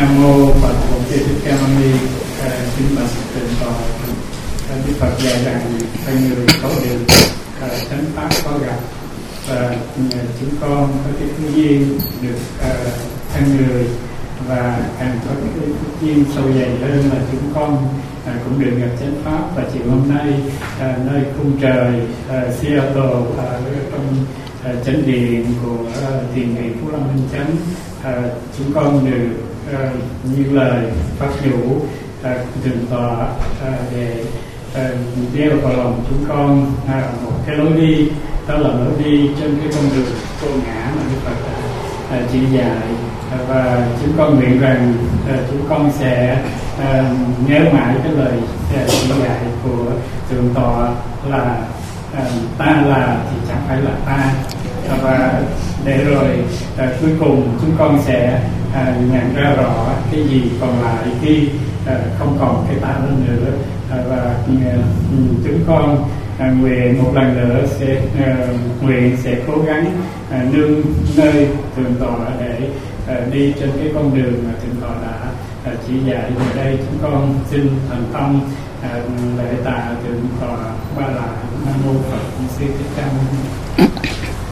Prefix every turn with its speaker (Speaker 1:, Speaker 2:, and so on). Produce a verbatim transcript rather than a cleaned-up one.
Speaker 1: Nam mô Phật Bổn Sư Thích Ca Mâu Ni. Kính bạch Thượng tọa, Đức Phật dạy rằng hai người có điều chánh pháp có gặp, và chúng con có cái phước duyên được thân người, và càng có cái phước duyên sâu dày hơn là chúng con à, cũng được gặp chánh pháp. Và chiều hôm nay à, nơi khung trời à, Seattle, à, trong à, chánh điện của à, thiền viện Phú Lâm Minh Chánh, à, chúng con được à, như lời phát dụ à, Thượng tọa à, để à, đeo vào lòng chúng con à, một cái lối đi, đó là lối đi trên cái con đường vô ngã mà Đức Phật à, chỉ dạy. Và chúng con nguyện rằng uh, chúng con sẽ uh, nhớ mãi cái lời uh, chỉ dạy của Thượng tọa là uh, ta là thì chẳng phải là ta, và để rồi uh, cuối cùng chúng con sẽ uh, nhận ra rõ cái gì còn lại khi uh, không còn cái ta đó nữa. Uh, và uh, chúng con uh, nguyện một lần nữa sẽ uh, nguyện sẽ cố gắng uh, nương nơi Thượng tọa để À, đi trên cái con đường mà Thượng tọa đã à, chỉ dạy. Về đây chúng con xin thành tâm à, lễ tạ Thượng tọa Ba La. Nam mô Phật Sư Thích Ca Mâu Ni.